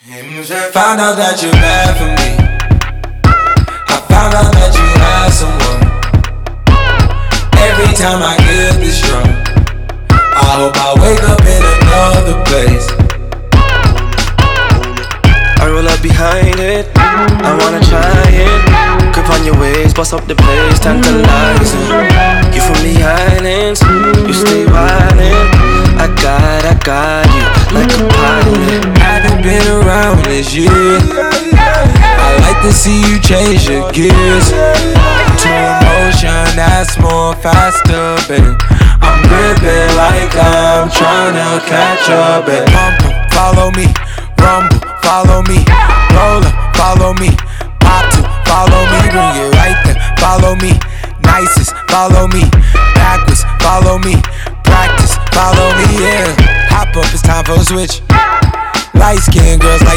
Found out that you're bad for me. I found out that you had someone. Every time I get this drunk, I hope I wake up in another place. I roll up behind it, I wanna try it. Grip on your waist, bust up the place, tantalizing. You from the islands, you stay wildin'. I got you, like a pilot. Haven't been around this year. I like to see you change your gears to emotion that's more faster, babe. I'm gripping like I'm tryna catch up, babe. Pump, follow me, rumble, follow me, roll up, follow me, pop to, follow me, bring it right there, follow me, nicest, follow me, backwards, follow me, practice, follow me, yeah. Hop up, it's time for a switch. Light skin girls like